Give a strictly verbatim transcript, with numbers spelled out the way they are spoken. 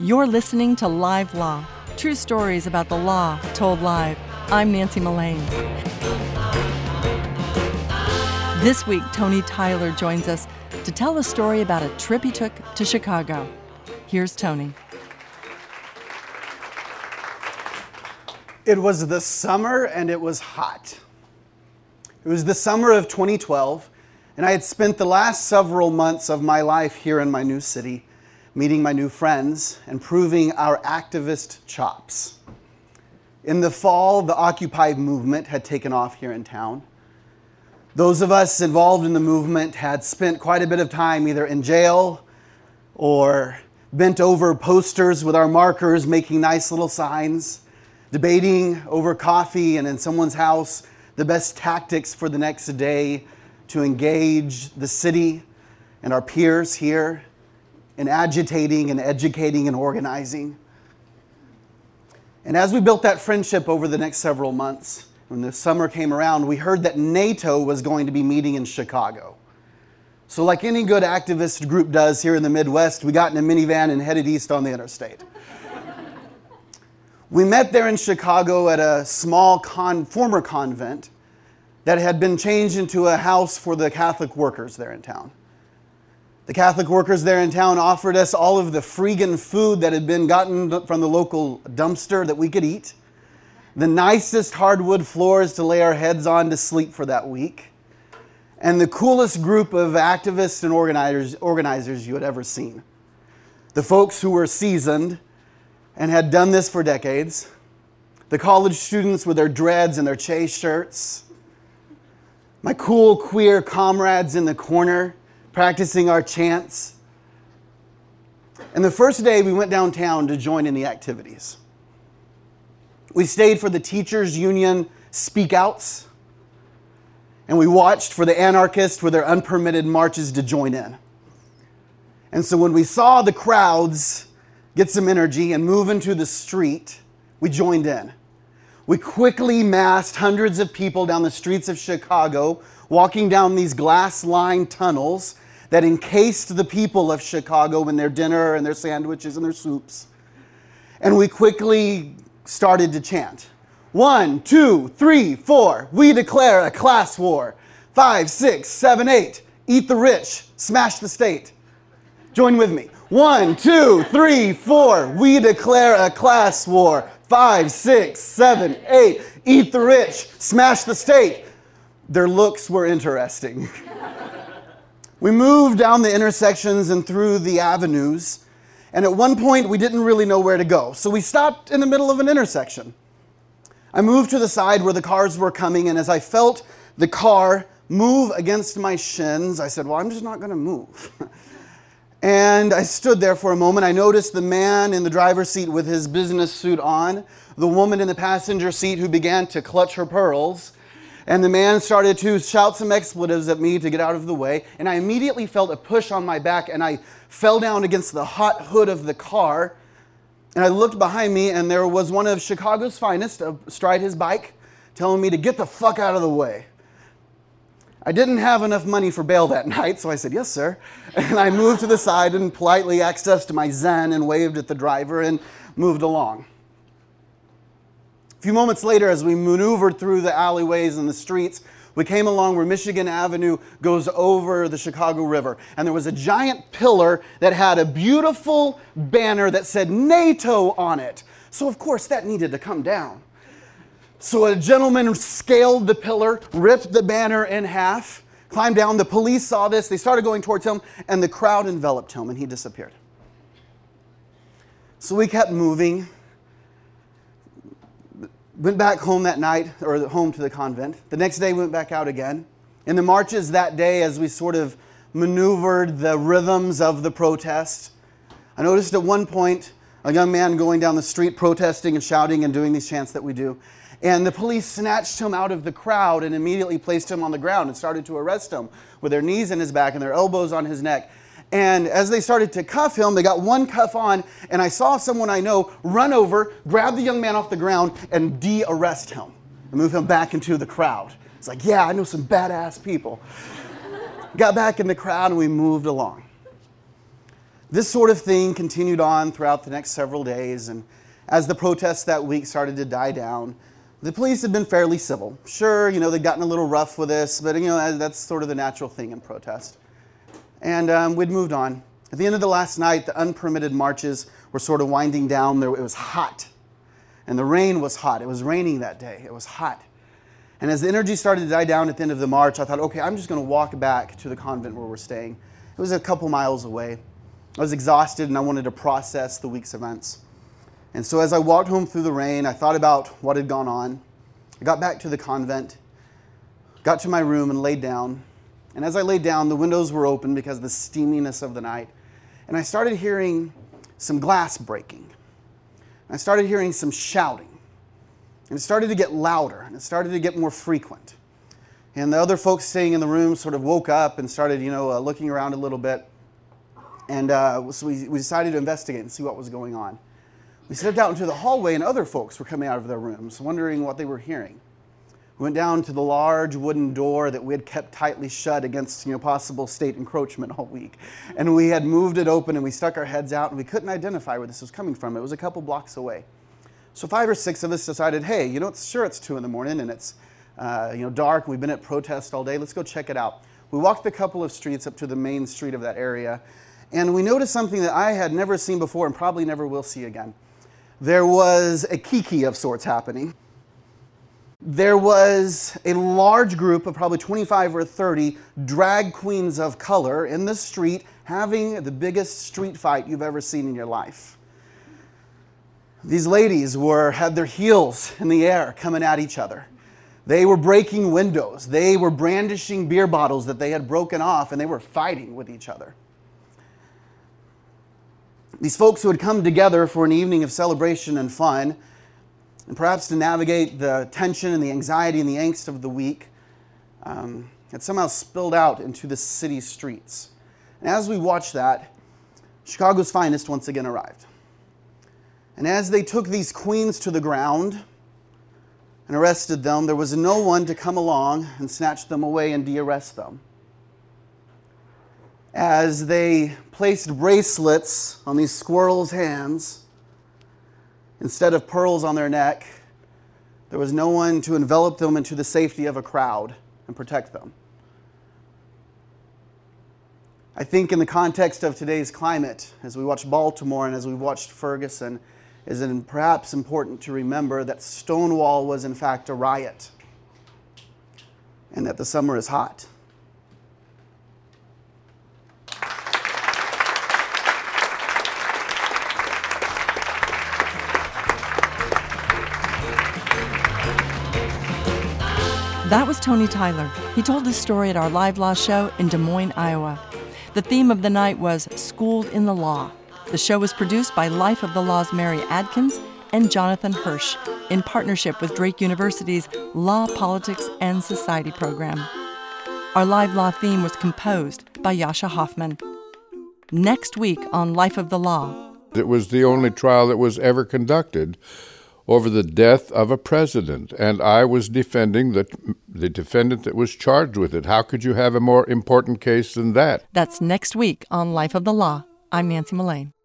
You're listening to Live Law, true stories about the law told live. I'm Nancy Mullane. This week, Tony Tyler joins us to tell a story about a trip he took to Chicago. Here's Tony. It was the summer and it was hot. It was the summer of twenty twelve, and I had spent the last several months of my life here in my new city, meeting my new friends and proving our activist chops. In the fall, the Occupy movement had taken off here in town. Those of us involved in the movement had spent quite a bit of time either in jail or bent over posters with our markers, making nice little signs, debating over coffee and in someone's house the best tactics for the next day to engage the city and our peers here in agitating and educating and organizing. And as we built that friendship over the next several months, when the summer came around, we heard that NATO was going to be meeting in Chicago. So like any good activist group does here in the Midwest, we got in a minivan and headed east on the interstate. We met there in Chicago at a small con- former convent that had been changed into a house for the Catholic workers there in town. The Catholic workers there in town offered us all of the freegan food that had been gotten from the local dumpster that we could eat, the nicest hardwood floors to lay our heads on to sleep for that week, and the coolest group of activists and organizers, organizers you had ever seen. The folks who were seasoned and had done this for decades, the college students with their dreads and their chase shirts, my cool queer comrades in the corner practicing our chants. And the first day we went downtown to join in the activities. We stayed for the teachers' union speak-outs, and we watched for the anarchists with their unpermitted marches to join in. And so when we saw the crowds get some energy and move into the street, we joined in. We quickly massed hundreds of people down the streets of Chicago, walking down these glass-lined tunnels that encased the people of Chicago in their dinner and their sandwiches and their soups. And we quickly started to chant. One, two, three, four. We declare a class war. Five, six, seven, eight. Eat the rich, smash the state. Join with me. One, two, three, four. We declare a class war. Five, six, seven, eight. Eat the rich, smash the state. Their looks were interesting. We moved down the intersections and through the avenues, and at one point we didn't really know where to go. So we stopped in the middle of an intersection. I moved to the side where the cars were coming, and as I felt the car move against my shins, I said, well, I'm just not going to move. And I stood there for a moment. I noticed the man in the driver's seat with his business suit on, the woman in the passenger seat who began to clutch her pearls, and the man started to shout some expletives at me to get out of the way, and I immediately felt a push on my back, and I fell down against the hot hood of the car, and I looked behind me, and there was one of Chicago's finest astride his bike, telling me to get the fuck out of the way. I didn't have enough money for bail that night, so I said, yes, sir. And I moved to the side and politely accessed my Zen and waved at the driver and moved along. A few moments later, as we maneuvered through the alleyways and the streets, we came along where Michigan Avenue goes over the Chicago River. And there was a giant pillar that had a beautiful banner that said NATO on it. So, of course, that needed to come down. So a gentleman scaled the pillar, ripped the banner in half, climbed down. The police saw this. They started going towards him, and the crowd enveloped him, and he disappeared. So we kept moving. Went back home that night, or home to the convent. The next day, went back out again. In the marches that day, as we sort of maneuvered the rhythms of the protest, I noticed at one point a young man going down the street protesting and shouting and doing these chants that we do. And the police snatched him out of the crowd and immediately placed him on the ground and started to arrest him with their knees in his back and their elbows on his neck. And as they started to cuff him, they got one cuff on, and I saw someone I know run over, grab the young man off the ground, and de-arrest him and move him back into the crowd. It's like, yeah, I know some badass people. Got back in the crowd, and we moved along. This sort of thing continued on throughout the next several days, and as the protests that week started to die down, the police had been fairly civil. Sure, you know, they'd gotten a little rough with this, but you know, that's sort of the natural thing in protest. And um, we'd moved on. At the end of the last night, the unpermitted marches were sort of winding down. There, it was hot, and the rain was hot. It was raining that day. It was hot. And as the energy started to die down at the end of the march, I thought, okay, I'm just going to walk back to the convent where we're staying. It was a couple miles away. I was exhausted, and I wanted to process the week's events. And so as I walked home through the rain, I thought about what had gone on. I got back to the convent, got to my room and laid down. And as I laid down, the windows were open because of the steaminess of the night. And I started hearing some glass breaking. I started hearing some shouting. And it started to get louder, and it started to get more frequent. And the other folks staying in the room sort of woke up and started, you know, uh, looking around a little bit. And uh, so we, we decided to investigate and see what was going on. We stepped out into the hallway, and other folks were coming out of their rooms, wondering what they were hearing. We went down to the large wooden door that we had kept tightly shut against, you know, possible state encroachment all week. And we had moved it open, and we stuck our heads out, and we couldn't identify where this was coming from. It was a couple blocks away. So five or six of us decided, hey, you know, it's sure it's two in the morning, and it's uh, you know, dark. We've been at protest all day. Let's go check it out. We walked a couple of streets up to the main street of that area, and we noticed something that I had never seen before and probably never will see again. There was a kiki of sorts happening. There was a large group of probably twenty-five or thirty drag queens of color in the street having the biggest street fight you've ever seen in your life. These ladies were, had their heels in the air coming at each other. They were breaking windows. They were brandishing beer bottles that they had broken off, and they were fighting with each other. These folks who had come together for an evening of celebration and fun, and perhaps to navigate the tension and the anxiety and the angst of the week, um, had somehow spilled out into the city streets. And as we watched that, Chicago's finest once again arrived. And as they took these queens to the ground and arrested them, there was no one to come along and snatch them away and de-arrest them. As they placed bracelets on these squirrels' hands instead of pearls on their neck, there was no one to envelop them into the safety of a crowd and protect them. I think in the context of today's climate, as we watch Baltimore and as we watched Ferguson, is it perhaps important to remember that Stonewall was in fact a riot and that the summer is hot. That was Tony Tyler. He told his story at our Live Law show in Des Moines, Iowa. The theme of the night was Schooled in the Law. The show was produced by Life of the Law's Mary Adkins and Jonathan Hirsch in partnership with Drake University's Law, Politics, and Society program. Our Live Law theme was composed by Yasha Hoffman. Next week on Life of the Law. It was the only trial that was ever conducted over the death of a president, and I was defending the, the defendant that was charged with it. How could you have a more important case than that? That's next week on Life of the Law. I'm Nancy Mullane.